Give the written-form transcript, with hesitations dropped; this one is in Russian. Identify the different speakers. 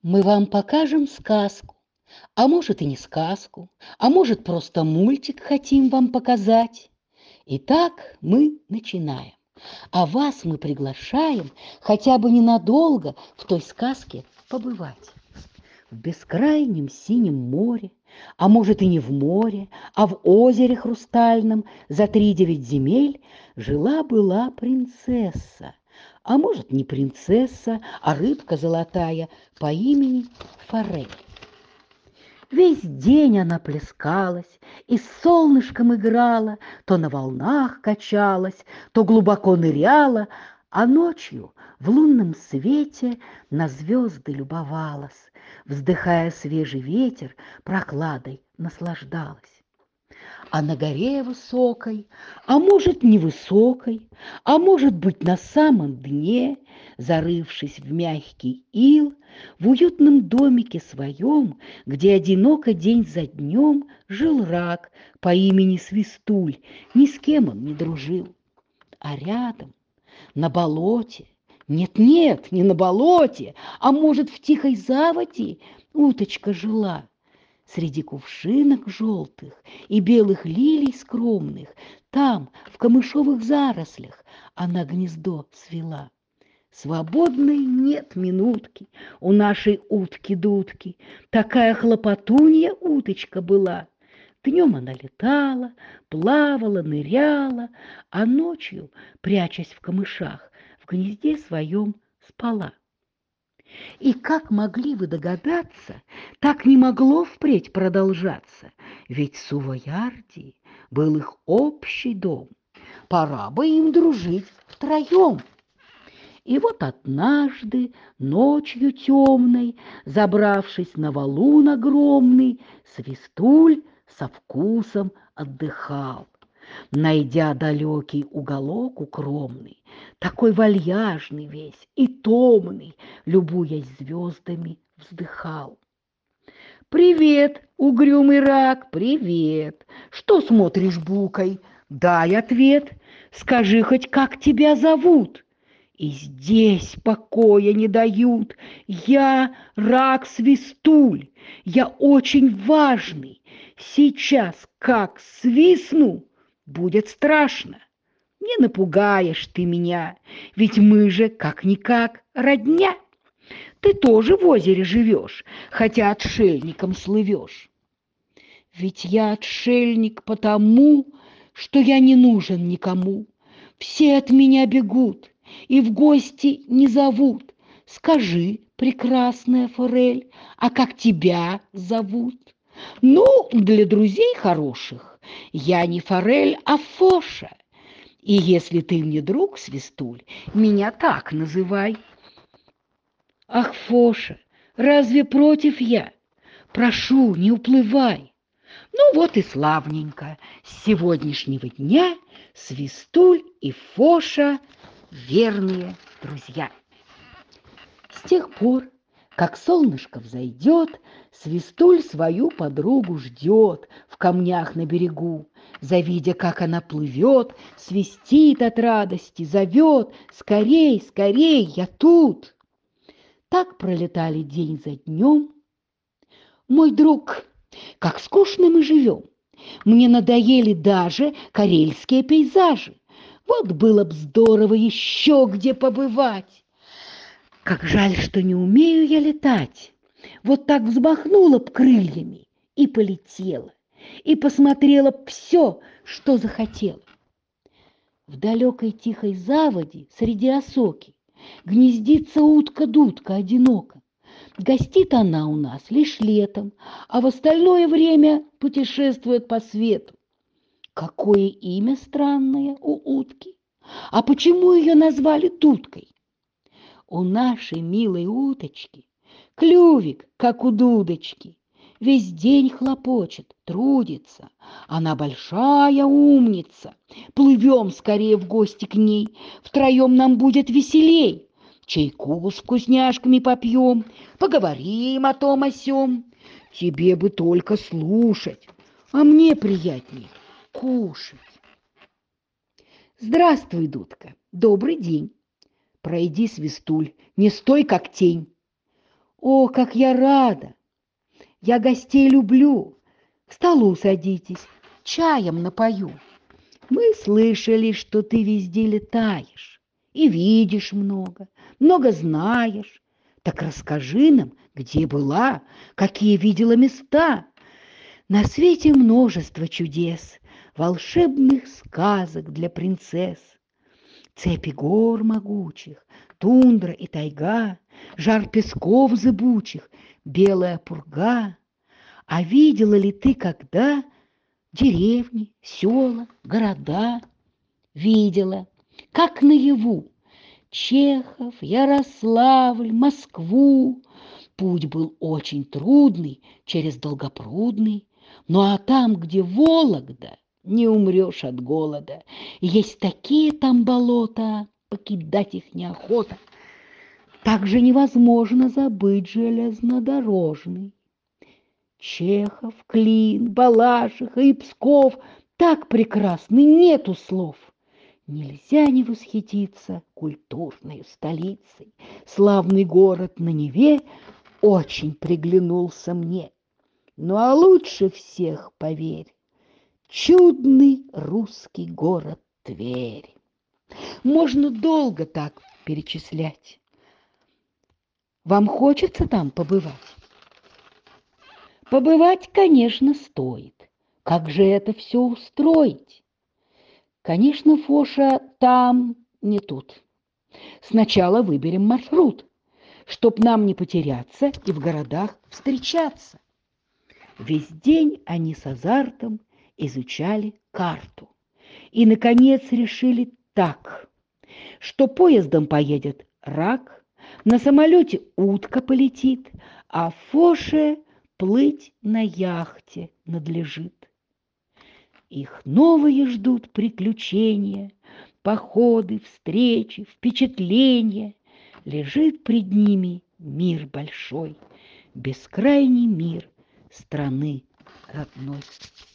Speaker 1: Мы вам покажем сказку, а может и не сказку, а может просто мультик хотим вам показать. Итак, мы начинаем. А вас мы приглашаем хотя бы ненадолго в той сказке побывать. В бескрайнем синем море, а может и не в море, а в озере хрустальном за 3-9 земель жила-была принцесса, а может не принцесса, а рыбка золотая по имени Форель. Весь день она плескалась и с солнышком играла, то на волнах качалась, то глубоко ныряла, а ночью в лунном свете на звезды любовалась, вздыхая свежий ветер, прохладой наслаждалась. А на горе высокой, а может невысокой, а может быть на самом дне, зарывшись в мягкий ил, в уютном домике своем, где одиноко день за днем жил рак по имени Свистуль, ни с кем он не дружил. А рядом, на болоте, нет-нет, не на болоте, а может в тихой заводе уточка жила. Среди кувшинок желтых и белых лилий скромных, там, в камышовых зарослях, она гнездо свела. Свободной нет минутки у нашей утки-дудки, такая хлопотунья уточка была. Днем она летала, плавала, ныряла, а ночью, прячась в камышах, в гнезде своем спала. И как могли вы догадаться, так не могло впредь продолжаться, ведь Сувоярди был их общий дом. Пора бы им дружить втроем. И вот однажды, ночью темной, забравшись на валун огромный, Свистуль со вкусом отдыхал. Найдя далекий уголок укромный, такой вальяжный весь и томный, любуясь звездами, вздыхал. «Привет, угрюмый рак, привет! Что смотришь букой? Дай ответ, скажи хоть, как тебя зовут?» И здесь покоя не дают. Я рак Свистуль, я очень важный. Сейчас как свистну, будет страшно. Не напугаешь ты меня, ведь мы же как-никак родня. Ты тоже в озере живешь, хотя отшельником слывешь. Ведь я отшельник потому, что я не нужен никому. Все от меня бегут и в гости не зовут. Скажи, прекрасная Форель, а как тебя зовут? Ну, для друзей хороших я не Форель, а Фоша. И если ты мне друг, Свистуль, меня так называй. Ах, Фоша, разве против я? Прошу, не уплывай. Ну вот и славненько. С сегодняшнего дня Свистуль и Фоша верные друзья. С тех пор, как солнышко взойдет, Свистуль свою подругу ждет в камнях на берегу. Завидя, как она плывет, свистит от радости, зовет: «Скорей, скорей, я тут!» Так пролетали день за днем. Мой друг, как скучно мы живем. Мне надоели даже карельские пейзажи. Вот было б здорово еще где побывать. Как жаль, что не умею я летать. Вот так взмахнула б крыльями и полетела, и посмотрела б все, что захотела. В далекой тихой заводе среди осоки гнездится утка-дудка одиноко. Гостит она у нас лишь летом, а в остальное время путешествует по свету. Какое имя странное у утки! А почему ее назвали Дудкой? У нашей милой уточки клювик, как у дудочки. Весь день хлопочет, трудится. Она большая умница. Плывем скорее в гости к ней. Втроем нам будет веселей. Чайку с вкусняшками попьем, поговорим о том о сём. Тебе бы только слушать, а мне приятнее кушать. Здравствуй, Дудка, добрый день. Пройди, Свистуль, не стой, как тень. О, как я рада! Я гостей люблю. К столу садитесь, чаем напою. Мы слышали, что ты везде летаешь и видишь много, много знаешь. Так расскажи нам, где была, какие видела места. На свете множество чудес, волшебных сказок для принцесс. Цепи гор могучих, тундра и тайга, жар песков зыбучих, белая пурга. А видела ли ты когда деревни, села, города? Видела, как наяву. Чехов, Ярославль, Москву. Путь был очень трудный, через Долгопрудный. Ну а там, где Вологда, не умрешь от голода. Есть такие там болота, покидать их неохота. Также невозможно забыть железнодорожный. Чехов, Клин, Балашиха и Псков так прекрасны, нету слов. Нельзя не восхититься культурной столицей. Славный город на Неве очень приглянулся мне. Ну а лучше всех, поверь, чудный русский город Тверь. Можно долго так перечислять. Вам хочется там побывать? Побывать, конечно, стоит. Как же это все устроить? Конечно, Фоша, там, не тут. Сначала выберем маршрут, чтоб нам не потеряться и в городах встречаться. Весь день они с азартом изучали карту. И, наконец, решили так, что поездом поедет рак, на самолете утка полетит, а Фоше плыть на яхте надлежит. Их новые ждут приключения, походы, встречи, впечатления. Лежит пред ними мир большой, бескрайний мир страны родной.